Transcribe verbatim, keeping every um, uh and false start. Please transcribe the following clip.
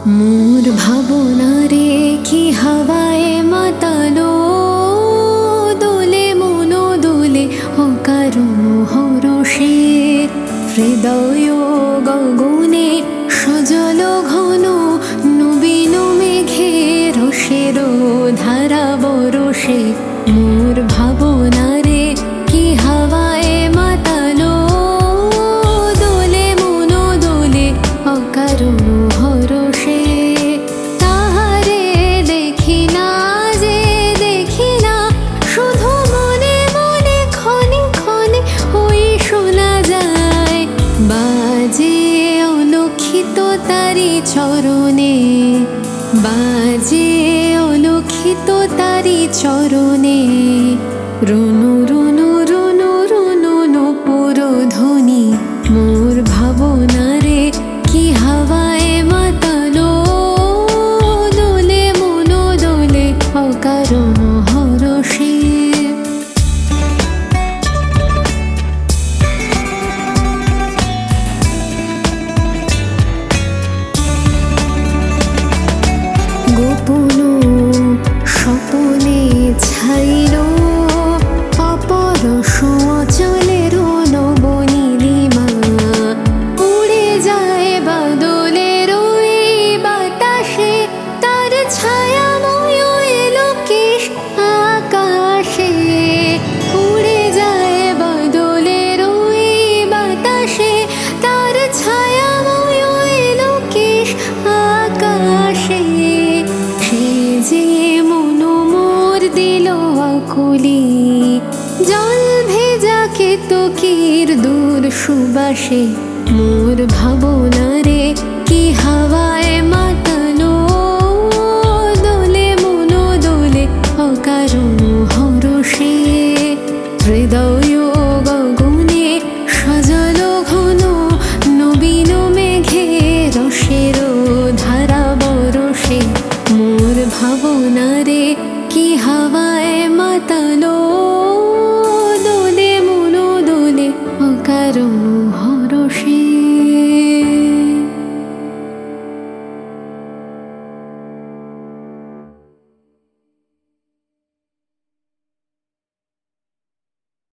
মোর ভাবনারে কি হাওয়ায় মাতালো, দোলে মন দোলে অকারণ হরষে। হৃদয় গগনে সজল ঘন নবীন মেঘে রসের ধারা বরষে। মোর ভাবনারে কি হাওয়ায় মাতালো, দোলে মন দোলে অকারণ হরষে। তাহারে দেখি না যে দেখি না, শুধু মনে মনে ক্ষণে ক্ষণে ওই শোনা যায় বাজে অলক্ষিত তারি চরণে, বাজে অলক্ষিত তারি চরণে। রুনু রুনু রুনু রুনু নূপুর ধ্বনি, মোর ভাবনারে কি হাওয়ায় মাতালো, দোলে মন দোলে অকারণ হরষে। গোপন স্বপনে ছাইল অপরশ অচলের নবনীলিমা। উড়ে যায় বাদলের ওই বাতাসে, তার ছায়াময় এলোকেশ আকাশে। উড়ে যায় বাদলের ওই বাতাসে, তার ছায়াময় এলোকেশ আকাশে। সে যে মন মোর দিল আকুলি, জল ভেজা কেতকীর দূর সুবাসে। মোর ভাবনারে কি হাওয়ায় মাতালো, দোলে মন দোলে অকারণ হরষে। হৃদয় গগনে সজল ঘন নবীন মেঘে রসের ধারা বরষে। মোর ভাবনারে কি হাওয়ায় মাতালো, দোলে মন দোলে অকারণ হরষে।